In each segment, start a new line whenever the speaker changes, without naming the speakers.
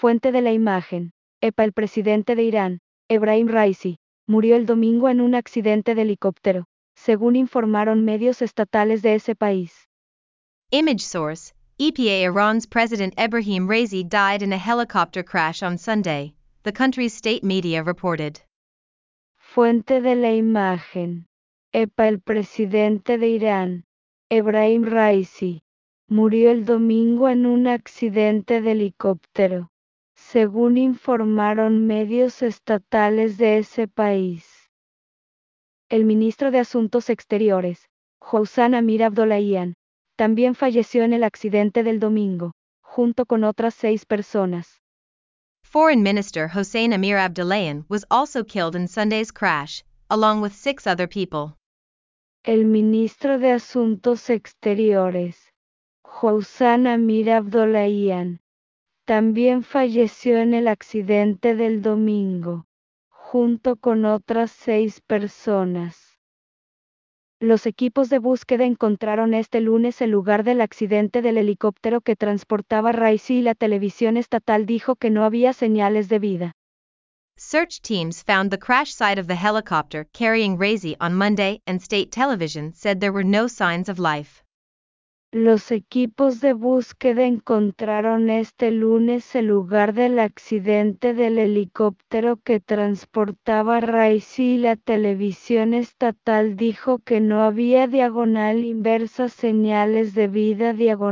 Fuente de la imagen. El presidente de Irán, Ebrahim Raisi, murió el domingo en un accidente de helicóptero, según informaron medios estatales de ese país.
Image source: EPA. Iran's President Ebrahim Raisi died in a helicopter crash on Sunday, the country's state media reported.
Fuente de la imagen. El presidente de Irán, Ebrahim Raisi, murió el domingo en un accidente de helicóptero, según informaron medios estatales de ese país. El ministro de Asuntos Exteriores, Hossein Amir-Abdollahian, también falleció en el accidente del domingo, junto con otras 6 personas.
Foreign Minister Hossein Amir-Abdollahian was also killed in Sunday's crash, along with 6 other people.
El ministro de Asuntos Exteriores, Hossein Amir-Abdollahian, también falleció en el accidente del domingo, junto con otras 6 personas. Los equipos de búsqueda encontraron este lunes el lugar del accidente del helicóptero que transportaba a Raisi y la televisión estatal dijo que no había señales de vida.
Search teams found the crash site of the helicopter carrying Raisi on Monday, and state television said there were no signs of life.
Los equipos de búsqueda encontraron este lunes el lugar del accidente del helicóptero que transportaba a Raisi y la televisión estatal dijo que no había señales de vida.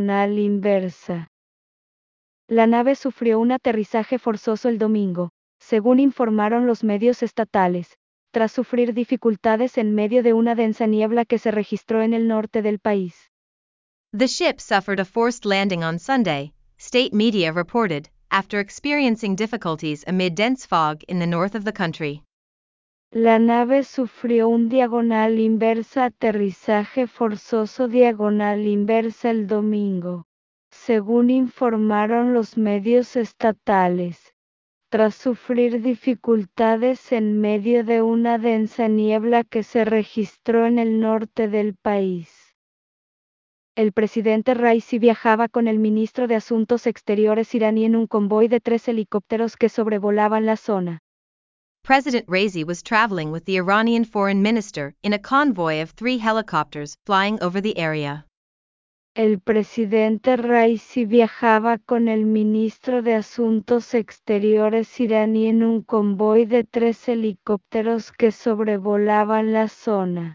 La nave sufrió un aterrizaje forzoso el domingo, según informaron los medios estatales, tras sufrir dificultades en medio de una densa niebla que se registró en el norte del país.
The ship suffered a forced landing on Sunday, state media reported, after experiencing difficulties amid dense fog in the north of the country.
La nave sufrió un aterrizaje forzoso el domingo, según informaron los medios estatales, tras sufrir dificultades en medio de una densa niebla que se registró en el norte del país. El presidente Raisi viajaba con el ministro de Asuntos Exteriores iraní en un convoy de 3 helicópteros que sobrevolaban la zona.
President Raisi was traveling with the Iranian foreign minister in a convoy of 3 helicopters flying over the area.
El presidente Raisi viajaba con el ministro de Asuntos Exteriores iraní en un convoy de 3 helicópteros que sobrevolaban la zona.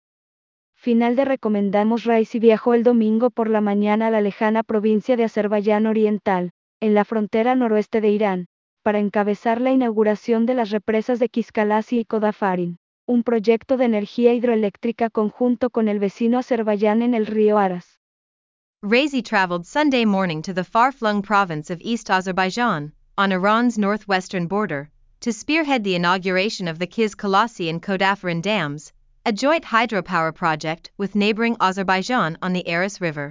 Final de recomendamos. Raisi viajó el domingo por la mañana a la lejana provincia de Azerbaiyán Oriental, en la frontera noroeste de Irán, para encabezar la inauguración de las represas de Kiskalasi y Kodafarin, un proyecto de energía hidroeléctrica conjunto con el vecino Azerbaiyán en el río Aras.
Raisi traveled Sunday morning to the far-flung province of East Azerbaijan, on Iran's northwestern border, to spearhead the inauguration of the Kizkalasi and Kodafarin dams, a joint hydropower project with neighboring Azerbaijan on the Aras River.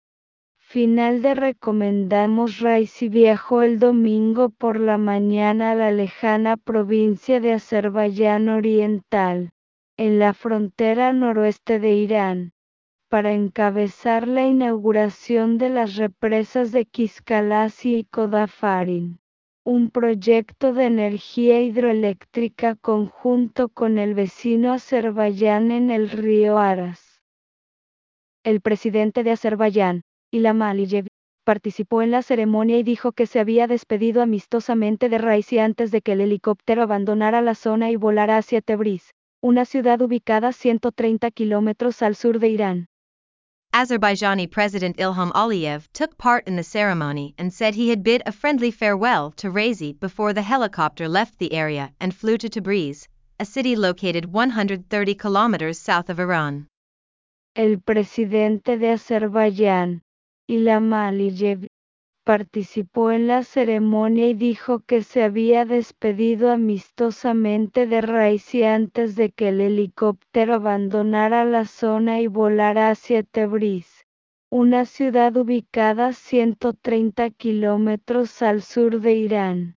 Final de recomendamos. Raisi viajó el domingo por la mañana a la lejana provincia de Azerbaiyán Oriental, en la frontera noroeste de Irán, para encabezar la inauguración de las represas de Kiskalasi y Kodafarin, un proyecto de energía hidroeléctrica conjunto con el vecino Azerbaiyán en el río Aras. El presidente de Azerbaiyán, Ilham Aliyev, participó en la ceremonia y dijo que se había despedido amistosamente de Raisi antes de que el helicóptero abandonara la zona y volara hacia Tebriz, una ciudad ubicada a 130 kilómetros al sur de Irán.
Azerbaijani President Ilham Aliyev took part in the ceremony and said he had bid a friendly farewell to Raisi before the helicopter left the area and flew to Tabriz, a city located 130 kilometers south of Iran.
El presidente de Azerbaiyán, Ilham Aliyev, participó en la ceremonia y dijo que se había despedido amistosamente de Raisi antes de que el helicóptero abandonara la zona y volara hacia Tebriz, una ciudad ubicada a 130 kilómetros al sur de Irán.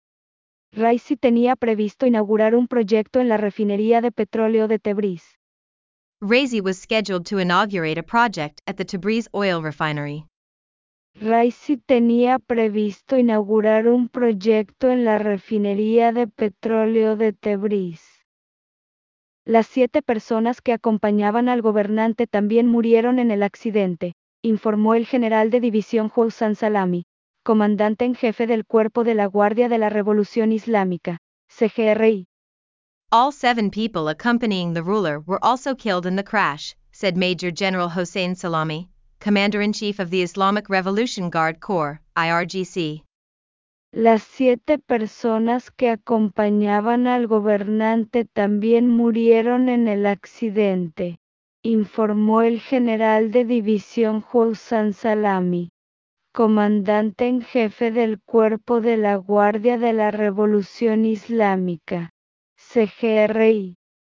Raisi tenía previsto inaugurar un proyecto en la refinería de petróleo de Tebriz.
Raisi was scheduled to inaugurate a project at the Tabriz oil refinery.
Raisi tenía previsto inaugurar un proyecto en la refinería de petróleo de Tebriz. Las 7 personas que acompañaban al gobernante también murieron en el accidente, informó el general de división Houssam Salami, comandante en jefe del Cuerpo de la Guardia de la Revolución Islámica, CGRI.
All 7 people accompanying the ruler were also killed in the crash, said Major General Hossein Salami, Commander-in-Chief of the Islamic Revolution Guard Corps, IRGC.
Las 7 personas que acompañaban al gobernante también murieron en el accidente, informó el general de división Houssam Salami, comandante en jefe del Cuerpo de la Guardia de la Revolución Islámica, CGRI.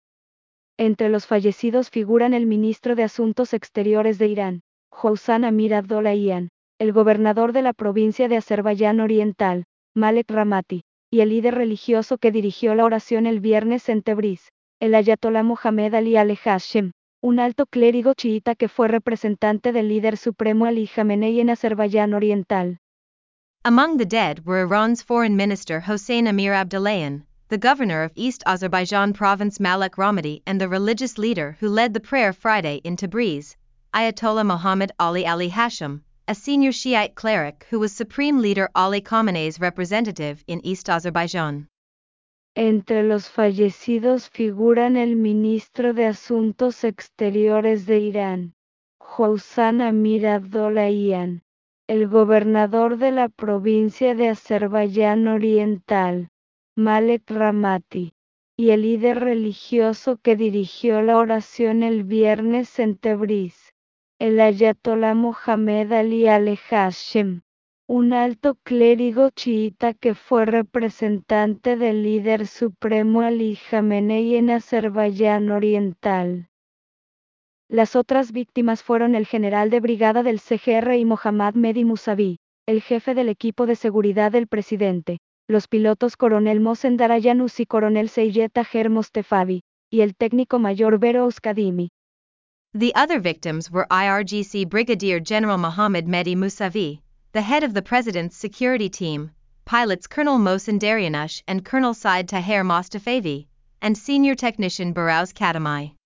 Entre los fallecidos figuran el ministro de Asuntos Exteriores de Irán, Hossein Amir Abdollahian, el gobernador de la provincia de Azerbaiyán Oriental, Malek Ramati, y el líder religioso que dirigió la oración el viernes en Tebriz, el ayatolá Mohammed Ali al-Hashem, un alto clérigo chiita que fue representante del líder supremo Ali Khamenei en Azerbaiyán Oriental.
Among the dead were Iran's foreign minister Hossein Amir Abdollahian, the governor of East Azerbaijan province Malek Ramati, and the religious leader who led the prayer Friday in Tabriz, Ayatollah Mohammed Ali al-Hashem, a senior Shiite cleric who was Supreme Leader Ali Khamenei's representative in East Azerbaijan.
Entre los fallecidos figuran el ministro de Asuntos Exteriores de Irán, Hossein Amir Abdollahian, el gobernador de la provincia de Azerbaiyán Oriental, Malek Ramati, y el líder religioso que dirigió la oración el viernes en Tebriz, el ayatolá Mohammed Ali al-Hashem, un alto clérigo chiita que fue representante del líder supremo Ali Khamenei en Azerbaiyán Oriental. Las otras víctimas fueron el general de brigada del CGRI Mohammad Mehdi Mousavi, el jefe del equipo de seguridad del presidente, los pilotos coronel Mohsen Darayanus y coronel Seyed Taher Mostefavi, y el técnico mayor Berouz Kadimi.
The other victims were IRGC Brigadier General Mohammad Mehdi Mousavi, the head of the president's security team, pilots Colonel Mohsen Darayanus and Colonel Said Taher Mostefavi, and senior technician Berouz Kadimi.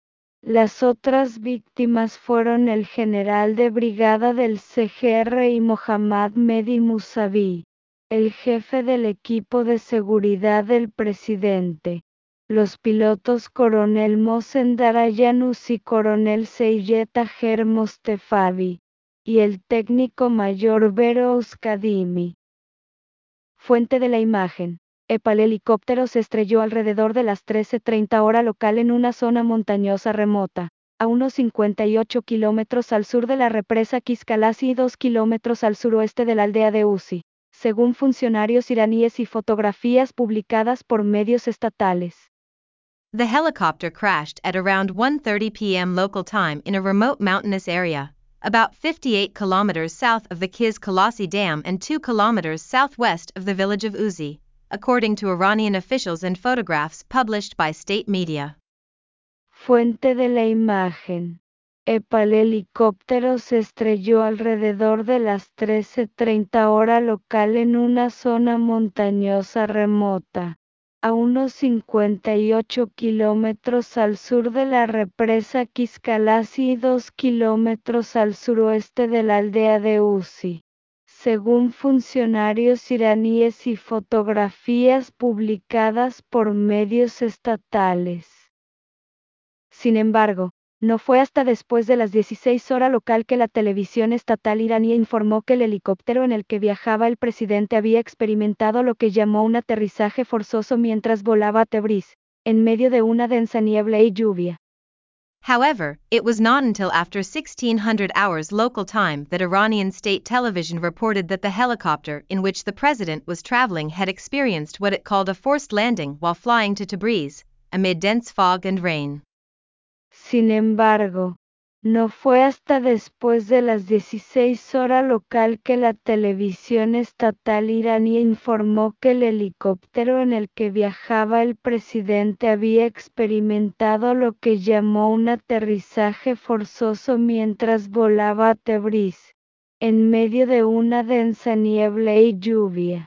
Las otras víctimas fueron el general de brigada del CGRI Mohammad Mehdi Mousavi, el jefe del equipo de seguridad del presidente, los pilotos coronel Mohsen Darayanus y coronel Seyed Taher Mostefavi, y el técnico mayor Berouz Kadimi. Fuente de la imagen. El helicóptero se estrelló alrededor de las 13:30 hora local en una zona montañosa remota, a unos 58 kilómetros al sur de la represa Kiskalasi y 2 kilómetros al suroeste de la aldea de Uzi, según funcionarios iraníes y fotografías publicadas por medios estatales.
The helicopter crashed at around 1:30 p.m. local time in a remote mountainous area, about 58 kilometers south of the Kiz Kalasi Dam and 2 kilometers southwest of the village of Uzi, according to Iranian officials and photographs published by state media.
Fuente de la imagen. El helicóptero se estrelló alrededor de las 13:30 hora local en una zona montañosa remota, a unos 58 kilómetros al sur de la represa Kiskalasi y 2 kilómetros al suroeste de la aldea de Uzi, según funcionarios iraníes y fotografías publicadas por medios estatales. Sin embargo, no fue hasta después de las 16 horas local que la televisión estatal iraní informó que el helicóptero en el que viajaba el presidente había experimentado lo que llamó un aterrizaje forzoso mientras volaba a Tebriz, en medio de una densa niebla y lluvia.
However, it was not until after 1600 hours local time that Iranian state television reported that the helicopter in which the president was traveling had experienced what it called a forced landing while flying to Tabriz, amid dense fog and rain.
Sin embargo, no fue hasta después de las 16 horas local que la televisión estatal iraní informó que el helicóptero en el que viajaba el presidente había experimentado lo que llamó un aterrizaje forzoso mientras volaba a Tebriz, en medio de una densa niebla y lluvia.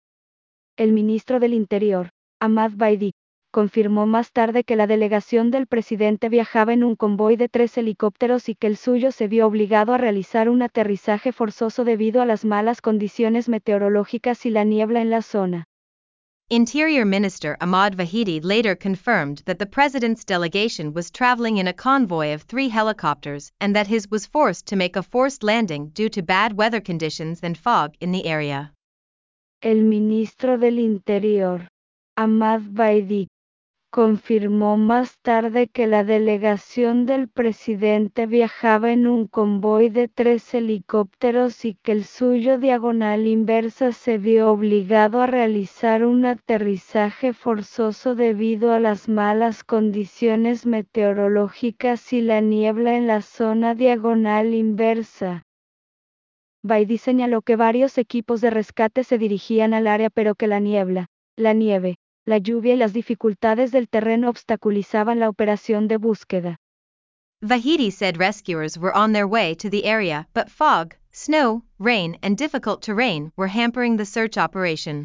El ministro del Interior, Ahmad Baidi, confirmó más tarde que la delegación del presidente viajaba en un convoy de 3 helicópteros y que el suyo se vio obligado a realizar un aterrizaje forzoso debido a las malas condiciones meteorológicas y la niebla en la zona.
Interior Minister Ahmad Vahidi later confirmed that the president's delegation was traveling in a convoy of 3 helicopters and that his was forced to make a forced landing due to bad weather conditions and fog in the area.
El ministro del Interior, Ahmad Baidi, confirmó más tarde que la delegación del presidente viajaba en un convoy de 3 helicópteros y que el suyo diagonal inversa se vio obligado a realizar un aterrizaje forzoso debido a las malas condiciones meteorológicas y la niebla en la zona diagonal inversa. Baidi señaló que varios equipos de rescate se dirigían al área pero que la niebla, la nieve, la lluvia y las dificultades del terreno obstaculizaban la operación de búsqueda.
Vahidi said rescuers were on their way to the area, but fog, snow, rain, and difficult terrain were hampering the search operation.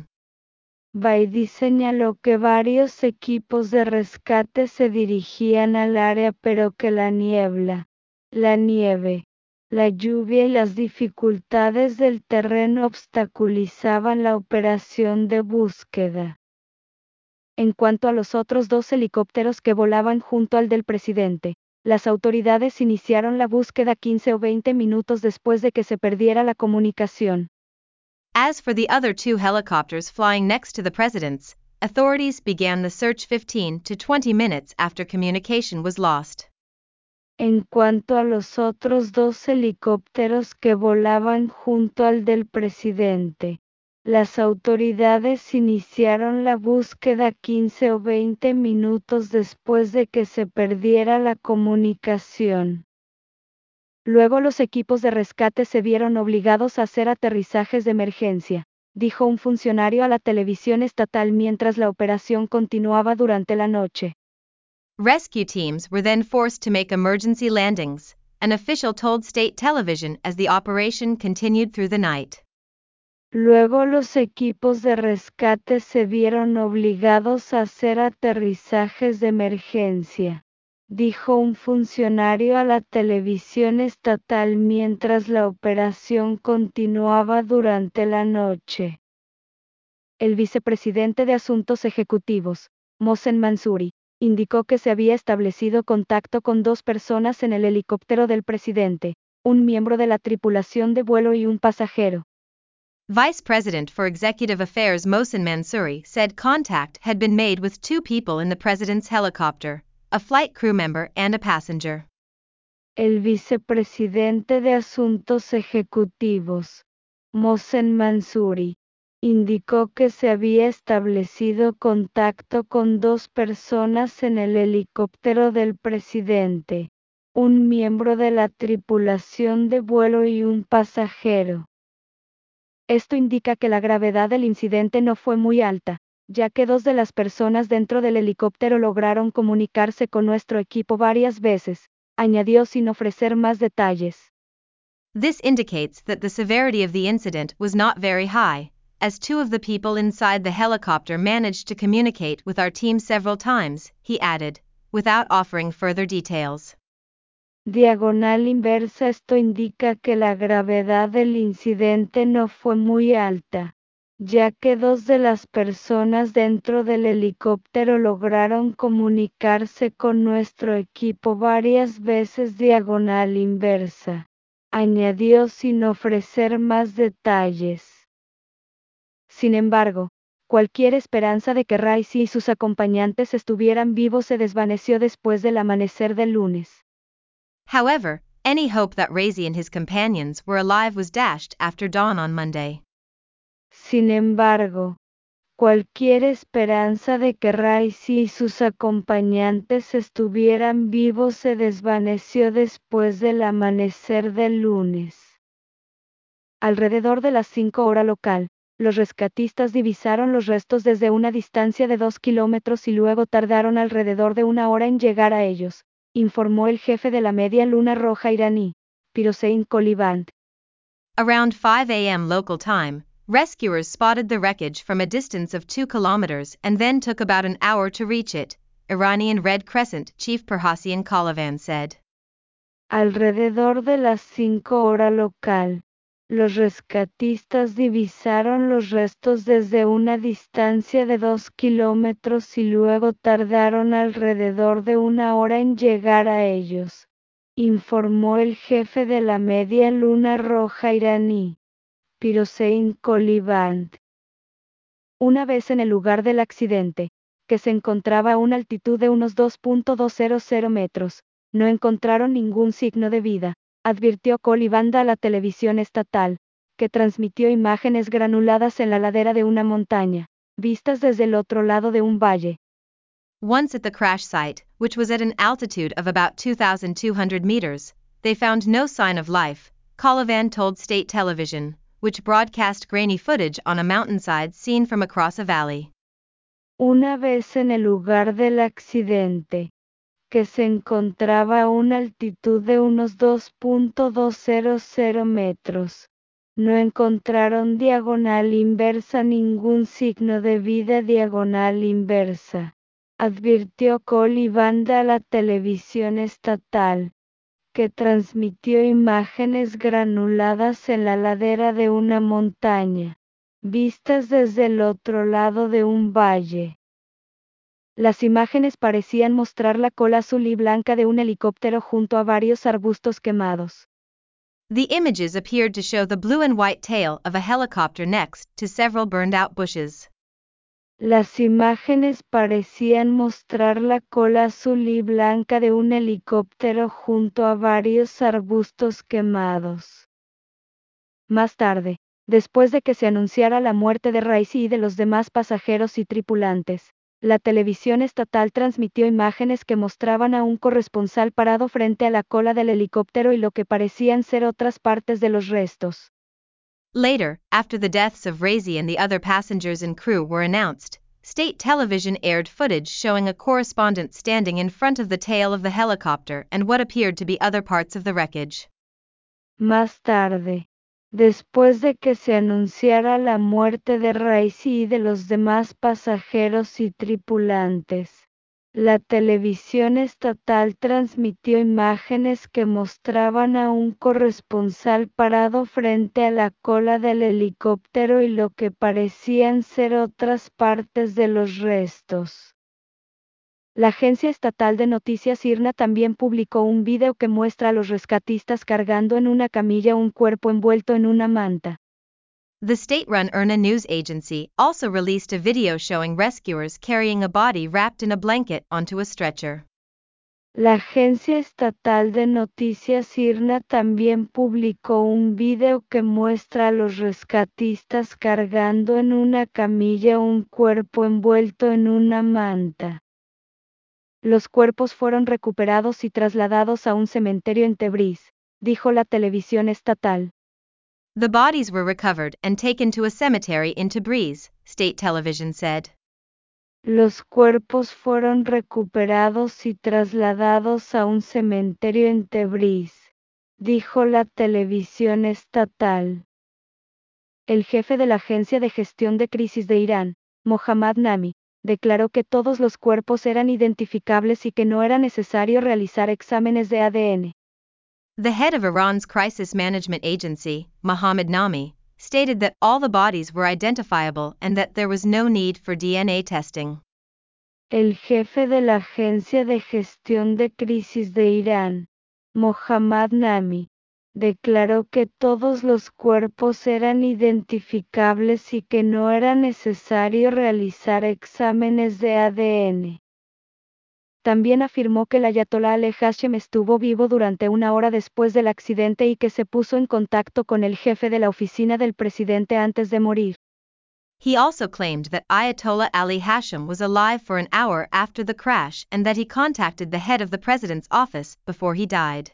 Baidi señaló que varios equipos de rescate se dirigían al área pero que la niebla, la nieve, la lluvia y las dificultades del terreno obstaculizaban la operación de búsqueda. En cuanto a los otros 2 helicópteros que volaban junto al del presidente, las autoridades iniciaron la búsqueda 15 o 20 minutos después de que se perdiera la comunicación.
As for the other 2 helicopters flying next to the president's, authorities began the search 15 to 20 minutes after communication was lost.
En cuanto a los otros 2 helicópteros que volaban junto al del presidente, las autoridades iniciaron la búsqueda 15 o 20 minutos después de que se perdiera la comunicación. Luego los equipos de rescate se vieron obligados a hacer aterrizajes de emergencia, dijo un funcionario a la televisión estatal mientras la operación continuaba durante la noche.
Rescue teams were then forced to make emergency landings, an official told state television as the operation continued through the night.
Luego los equipos de rescate se vieron obligados a hacer aterrizajes de emergencia, dijo un funcionario a la televisión estatal mientras la operación continuaba durante la noche. El vicepresidente de Asuntos Ejecutivos, Mohsen Mansouri, indicó que se había establecido contacto con 2 personas en el helicóptero del presidente, un miembro de la tripulación de vuelo y un pasajero.
Vice President for Executive Affairs Mohsen Mansouri said contact had been made with 2 people in the president's helicopter, a flight crew member and a passenger.
El vicepresidente de Asuntos Ejecutivos, Mohsen Mansouri, indicó que se había establecido contacto con 2 personas en el helicóptero del presidente, un miembro de la tripulación de vuelo y un pasajero. Esto indica que la gravedad del incidente no fue muy alta, ya que 2 de las personas dentro del helicóptero lograron comunicarse con nuestro equipo varias veces, añadió sin ofrecer más detalles.
This indicates that the severity of the incident was not very high, as 2 of the people inside the helicopter managed to communicate with our team several times, he added, without offering further details.
Diagonal inversa. Esto indica que la gravedad del incidente no fue muy alta, ya que 2 de las personas dentro del helicóptero lograron comunicarse con nuestro equipo varias veces. Diagonal inversa, añadió sin ofrecer más detalles. Sin embargo, cualquier esperanza de que Raisi y sus acompañantes estuvieran vivos se desvaneció después del amanecer del lunes.
However, any hope that Raisi and his companions were alive was dashed after dawn on Monday.
Sin embargo, cualquier esperanza de que Raisi y sus acompañantes estuvieran vivos se desvaneció después del amanecer del lunes. Alrededor de las 5 hora local, los rescatistas divisaron los restos desde una distancia de 2 kilómetros y luego tardaron alrededor de 1 hora en llegar a ellos, informó el jefe de la Media Luna Roja iraní, Pirozein Koliband.
Around 5 a.m. local time, rescuers spotted the wreckage from a distance of 2 kilometers and then took about an hour to reach it, Iranian Red Crescent Chief Perhassan Kalavan said.
Alrededor de las 5 horas local, los rescatistas divisaron los restos desde una distancia de 2 kilómetros y luego tardaron alrededor de una hora en llegar a ellos, informó el jefe de la Media Luna Roja iraní, Pirosein Koliband. Una vez en el lugar del accidente, que se encontraba a una altitud de unos 2.200 metros, no encontraron ningún signo de vida, advirtió Koliband a la televisión estatal, que transmitió imágenes granuladas en la ladera de una montaña, vistas desde el otro lado de un valle.
Once at the crash site, which was at an altitude of about 2,200 meters, they found no sign of life, Kalavan told state television, which broadcast grainy footage on a mountainside seen from across a valley.
Una vez en el lugar del accidente, que se encontraba a una altitud de unos 2.200 metros, no encontraron diagonal inversa ningún signo de vida diagonal inversa, advirtió Koliband a la televisión estatal, que transmitió imágenes granuladas en la ladera de una montaña, vistas desde el otro lado de un valle. Las imágenes parecían mostrar la cola azul y blanca de un helicóptero junto a varios arbustos quemados.
The images appeared to show the blue and white tail of a helicopter next to several burned-out bushes.
Las imágenes parecían mostrar la cola azul y blanca de un helicóptero junto a varios arbustos quemados. Más tarde, después de que se anunciara la muerte de Raisi y de los demás pasajeros y tripulantes, la televisión estatal transmitió imágenes que mostraban a un corresponsal parado frente a la cola del helicóptero y lo que parecían ser otras partes de los restos.
Later, after the deaths of Raisi and the other passengers and crew were announced, state television aired footage showing a correspondent standing in front of the tail of the helicopter and what appeared to be other parts of the wreckage.
Más tarde, después de que se anunciara la muerte de Raisi y de los demás pasajeros y tripulantes, la televisión estatal transmitió imágenes que mostraban a un corresponsal parado frente a la cola del helicóptero y lo que parecían ser otras partes de los restos. La agencia estatal de noticias IRNA también publicó un video que muestra a los rescatistas cargando en una camilla un cuerpo envuelto en una manta.
The state-run IRNA news agency also released a video showing rescuers carrying a body wrapped in a blanket onto a stretcher.
La agencia estatal de noticias IRNA también publicó un video que muestra a los rescatistas cargando en una camilla un cuerpo envuelto en una manta. Los cuerpos fueron recuperados y trasladados a un cementerio en Tebriz, dijo la televisión estatal.
The bodies were recovered and taken to a cemetery in Tabriz, state television said.
Los cuerpos fueron recuperados y trasladados a un cementerio en Tebriz, dijo la televisión estatal. El jefe de la Agencia de Gestión de Crisis de Irán, Mohammad Nami, declaró que todos los cuerpos eran identificables y que no era necesario realizar exámenes de ADN.
The head of Iran's Crisis Management Agency, Mohammad Nami, stated that all the bodies were identifiable and that there was no need for DNA testing.
El jefe de la Agencia de Gestión de Crisis de Irán, Mohammad Nami, declaró que todos los cuerpos eran identificables y que no era necesario realizar exámenes de ADN. También afirmó que el ayatolá Ali Hashem estuvo vivo durante una hora después del accidente y que se puso en contacto con el jefe de la oficina del presidente antes de morir.
He also claimed that Ayatollah Ali Hashem was alive for an hour after the crash and that he contacted the head of the president's office before he died.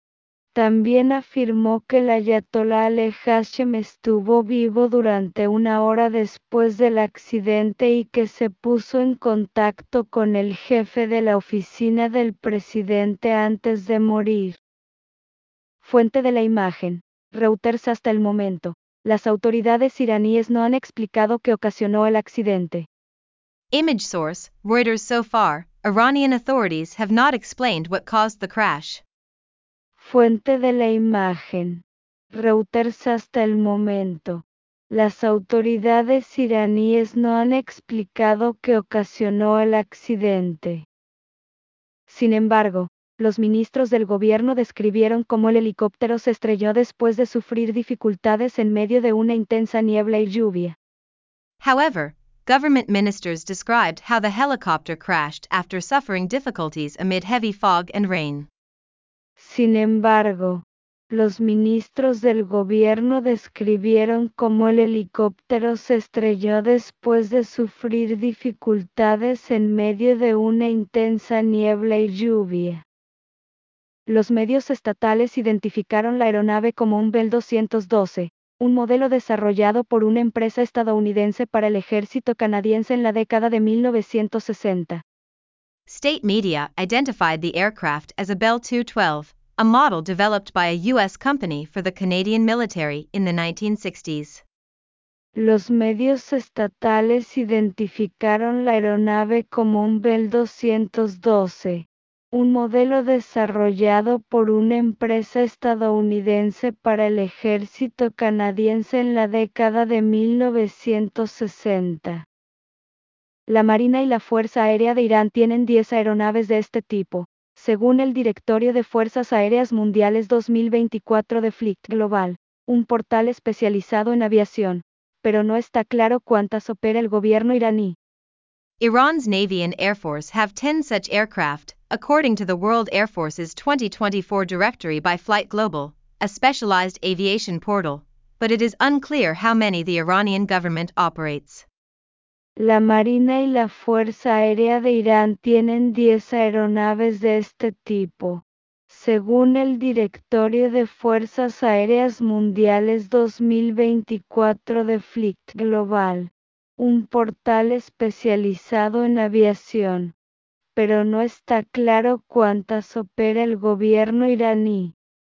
También afirmó que el ayatolá Ali Hashem estuvo vivo durante una hora después del accidente y que se puso en contacto con el jefe de la oficina del presidente antes de morir. Fuente de la imagen. Reuters. Hasta el momento, las autoridades iraníes no han explicado qué ocasionó el accidente.
Image source, Reuters. So far, Iranian authorities have not explained what caused the crash.
Fuente de la imagen. Reuters. Hasta el momento, las autoridades iraníes no han explicado qué ocasionó el accidente. Sin embargo, los ministros del gobierno describieron cómo el helicóptero se estrelló después de sufrir dificultades en medio de una intensa niebla y lluvia.
However, government ministers described how the helicopter crashed after suffering difficulties amid heavy fog and rain.
Sin embargo, los ministros del gobierno describieron cómo el helicóptero se estrelló después de sufrir dificultades en medio de una intensa niebla y lluvia. Los medios estatales identificaron la aeronave como un Bell 212, un modelo desarrollado por una empresa estadounidense para el ejército canadiense en la década de 1960.
State media identified the aircraft as a Bell 212, a model developed by a U.S. company for the Canadian military in the 1960s.
Los medios estatales identificaron la aeronave como un Bell 212, un modelo desarrollado por una empresa estadounidense para el ejército canadiense en la década de 1960. La Marina y la Fuerza Aérea de Irán tienen 10 aeronaves de este tipo, según el Directorio de Fuerzas Aéreas Mundiales 2024 de Flight Global, un portal especializado en aviación, pero no está claro cuántas opera el gobierno iraní.
Iran's Navy and Air Force have 10 such aircraft, according to the World Air Force's 2024 directory by Flight Global, a specialized aviation portal, but it is unclear how many the Iranian government operates.
La Marina y la Fuerza Aérea de Irán tienen 10 aeronaves de este tipo, según el Directorio de Fuerzas Aéreas Mundiales 2024 de Flight Global, un portal especializado en aviación, pero no está claro cuántas opera el gobierno iraní.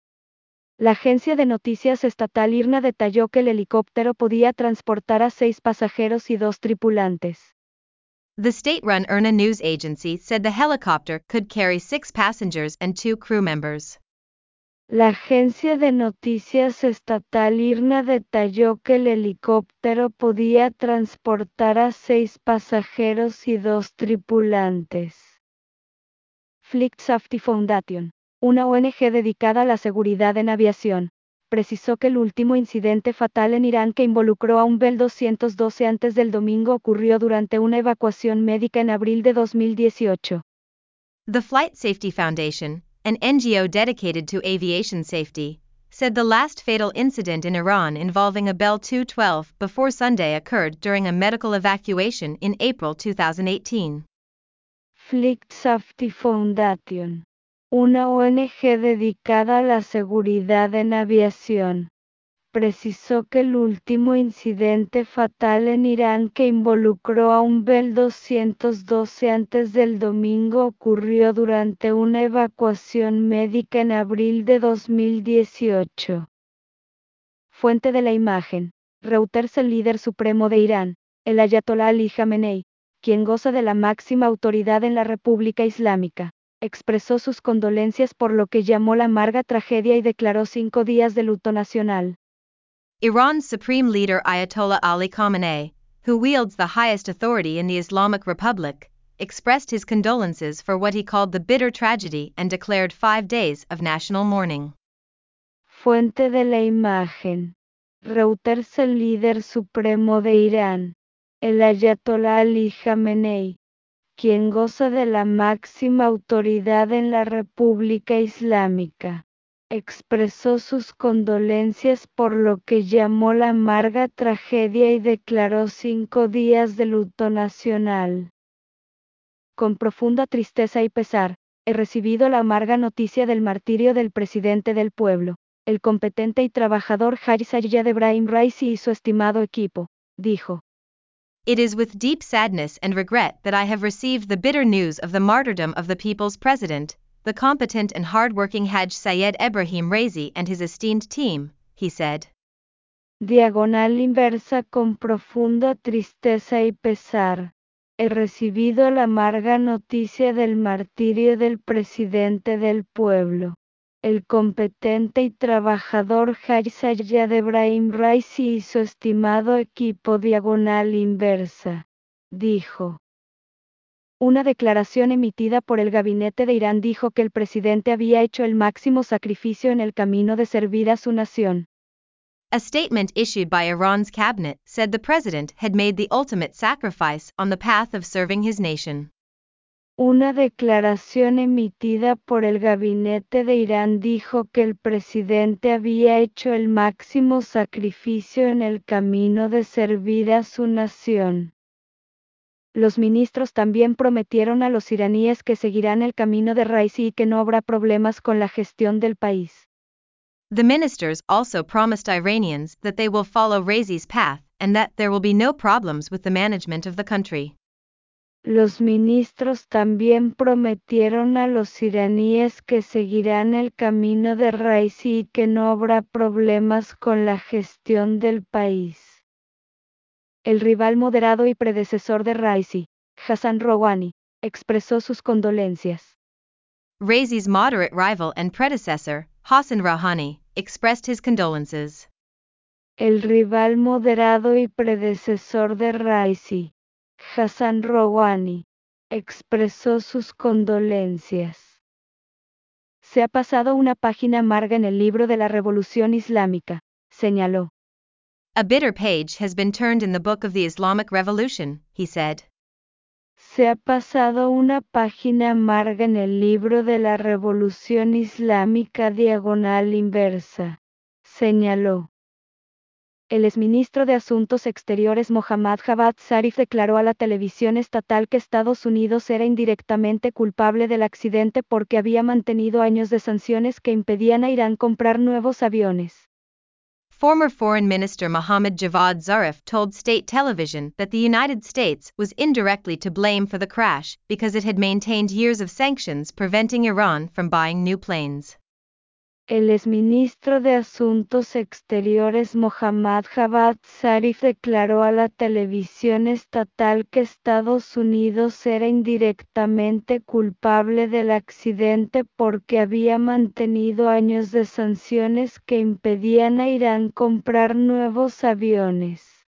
La agencia de noticias estatal IRNA detalló que el helicóptero podía transportar a 6 pasajeros y 2 tripulantes.
The state-run IRNA news agency said the helicopter could carry 6 passengers and 2 crew members.
La agencia de noticias estatal IRNA detalló que el helicóptero podía transportar a 6 pasajeros y 2 tripulantes. Flight Safety Foundation, una ONG dedicada a la seguridad en aviación, precisó que el último incidente fatal en Irán que involucró a un Bell 212 antes del domingo ocurrió durante una evacuación médica en abril de 2018.
The Flight Safety Foundation, an NGO dedicated to aviation safety, said the last fatal incident in Iran involving a Bell 212 before Sunday occurred during a medical evacuation in April 2018.
Flight Safety Foundation, una ONG dedicada a la seguridad en aviación, precisó que el último incidente fatal en Irán que involucró a un Bell 212 antes del domingo ocurrió durante una evacuación médica en abril de 2018. Fuente de la imagen. Reuters. El líder supremo de Irán, el Ayatolá Ali Jamenei, quien goza de la máxima autoridad en la República Islámica, expresó sus condolencias por lo que llamó la amarga tragedia y declaró 5 días de luto nacional.
Iran's supreme leader Ayatollah Ali Khamenei, who wields the highest authority in the Islamic Republic, expressed his condolences for what he called the bitter tragedy and declared 5 days of national mourning.
Fuente de la imagen. Reuters. El líder supremo de Irán, el Ayatolá Ali Jamenei, quien goza de la máxima autoridad en la República Islámica, expresó sus condolencias por lo que llamó la amarga tragedia y declaró 5 días de luto nacional. Con profunda tristeza y pesar, he recibido la amarga noticia del martirio del presidente del pueblo, el competente y trabajador Haji Sayyad Ebrahim Raisi y su estimado equipo, dijo.
It is with deep sadness and regret that I have received the bitter news of the martyrdom of the people's president, the competent and hard-working Haj Sayed Ebrahim Raisi and his esteemed team, he said.
Diagonal inversa con profunda tristeza y pesar. He recibido la amarga noticia del martirio del presidente del pueblo, el competente y trabajador Sayyad Ebrahim Raisi y su estimado equipo diagonal inversa, dijo. Una declaración emitida por el gabinete de Irán dijo que el presidente había hecho el máximo sacrificio en el camino de servir a su nación.
A statement issued by Iran's cabinet said the president had made the ultimate sacrifice on the path of serving his nation.
Una declaración emitida por el gabinete de Irán dijo que el presidente había hecho el máximo sacrificio en el camino de servir a su nación. Los ministros también prometieron a los iraníes que seguirán el camino de Raisi y que no habrá problemas con la gestión del país.
The ministers also promised Iranians that they will follow Raisi's path and that there will be no problems with the management of the country.
Los ministros también prometieron a los iraníes que seguirán el camino de Raisi y que no habrá problemas con la gestión del país. El rival moderado y predecesor de Raisi, Hassan Rouhani, expresó sus condolencias.
Raisi's moderate rival and predecessor, Hassan Rouhani, expressed his condolences.
El rival moderado y predecesor de Raisi, Hassan Rouhani, expresó sus condolencias. Se ha pasado una página amarga en el libro de la Revolución Islámica, señaló.
A bitter page has been turned in the book of the Islamic Revolution, he said.
Se ha pasado una página amarga en el libro de la Revolución Islámica diagonal inversa, señaló. El exministro de Asuntos Exteriores Mohammad Javad Zarif declaró a la televisión estatal que Estados Unidos era indirectamente culpable del accidente porque había mantenido años de sanciones que impedían a Irán comprar nuevos aviones.
Former Foreign Minister Mohammad Javad Zarif told state television that the United States was indirectly to blame for the crash because it had maintained years of sanctions preventing Iran from buying new planes.
El exministro de Asuntos Exteriores Mohammad Javad Zarif declaró a la televisión estatal que Estados Unidos era indirectamente culpable del accidente porque había mantenido años de sanciones que impedían a Irán comprar nuevos aviones.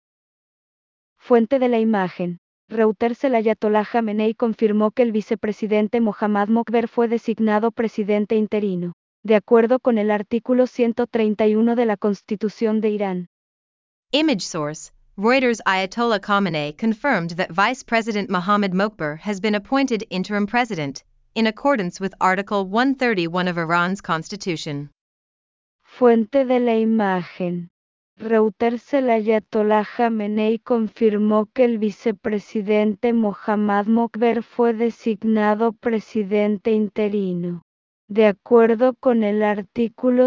Fuente de la imagen. Reuters. El ayatolá Jamenei confirmó que el vicepresidente Mohammad Mokber fue designado presidente interino, de acuerdo con el artículo 131 de la Constitución de Irán.
Image source: Reuters. Ayatollah Khamenei confirmed that Vice President Mohammad Mokber has been appointed interim president, in accordance with Article 131 of Iran's constitution.
Fuente de la imagen. Reuters. El ayatolá Jamenei confirmó que el vicepresidente Mohammad Mokber fue designado presidente interino, de acuerdo con el artículo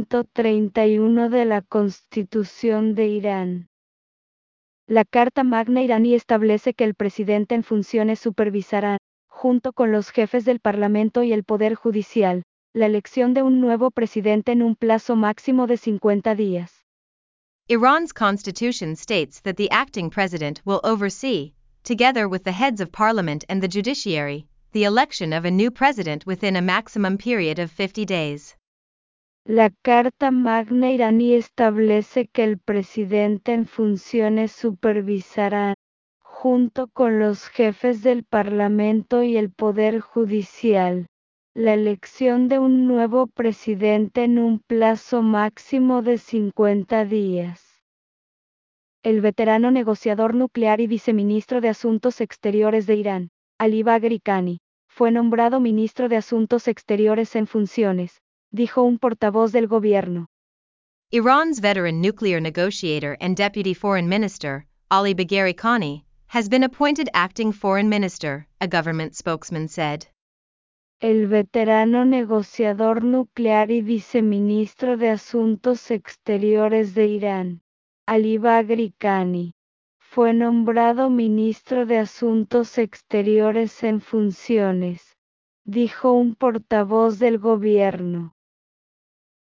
131 de la Constitución de Irán. La Carta Magna iraní establece que el presidente en funciones supervisará, junto con los jefes del Parlamento y el Poder Judicial, la elección de un nuevo presidente en un plazo máximo de 50 días.
Iran's constitution states that the acting president will oversee, together with the heads of parliament and the judiciary, the election of a new president within a maximum period of 50 days.
La Carta Magna iraní establece que el presidente en funciones supervisará, junto con los jefes del Parlamento y el Poder Judicial, la elección de un nuevo presidente en un plazo máximo de 50 días. El veterano negociador nuclear y viceministro de Asuntos Exteriores de Irán, Ali Bagheri Kani, fue nombrado ministro de Asuntos Exteriores en funciones, dijo un portavoz del gobierno.
Iran's veteran nuclear negotiator and deputy foreign minister, Ali Bagheri Kani, has been appointed acting foreign minister, a government spokesman said.
El veterano negociador nuclear y viceministro de Asuntos Exteriores de Irán, Ali Bagheri Kani, fue nombrado ministro de Asuntos Exteriores en funciones, dijo un portavoz del gobierno.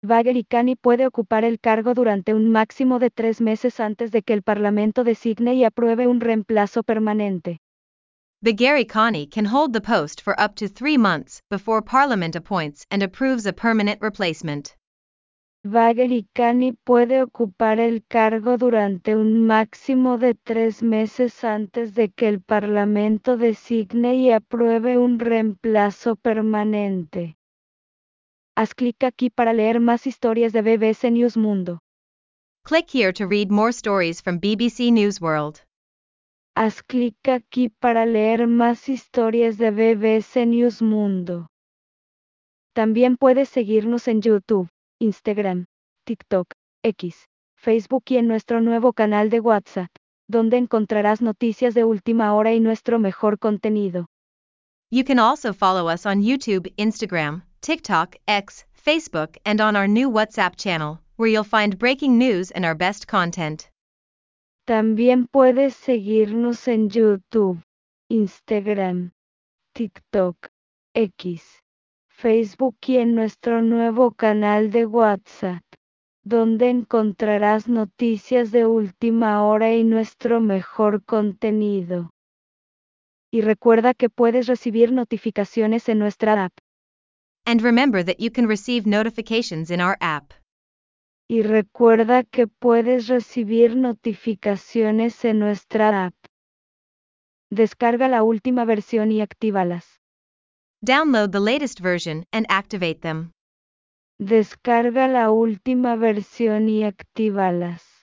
Bagherikani puede ocupar el cargo durante un máximo de 3 meses antes de que el Parlamento designe y apruebe un reemplazo permanente.
Bagherikani can hold the post for up to 3 months before Parliament appoints and approves a permanent replacement.
Bagherikani puede ocupar el cargo durante un máximo de 3 meses antes de que el Parlamento designe y apruebe un reemplazo permanente. Haz clic aquí para leer más historias de BBC News Mundo.
Click here to read more stories from BBC News World.
Haz clic aquí para leer más historias de BBC News Mundo. También puedes seguirnos en YouTube, Instagram, TikTok, X, Facebook y en nuestro nuevo canal de WhatsApp, donde encontrarás noticias de última hora y nuestro mejor contenido.
You can also follow us on YouTube, Instagram, TikTok, X, Facebook, and on our new WhatsApp channel, where you'll find breaking news and our best content.
También puedes seguirnos en YouTube, Instagram, TikTok, X, Facebook y en nuestro nuevo canal de WhatsApp, donde encontrarás noticias de última hora y nuestro mejor contenido. Y recuerda que puedes recibir notificaciones en nuestra app.
And remember that you can receive notifications in our app.
Y recuerda que puedes recibir notificaciones en nuestra app. Descarga la última versión y actívalas.
Download the latest version and activate them.
Descarga la última versión y actívalas.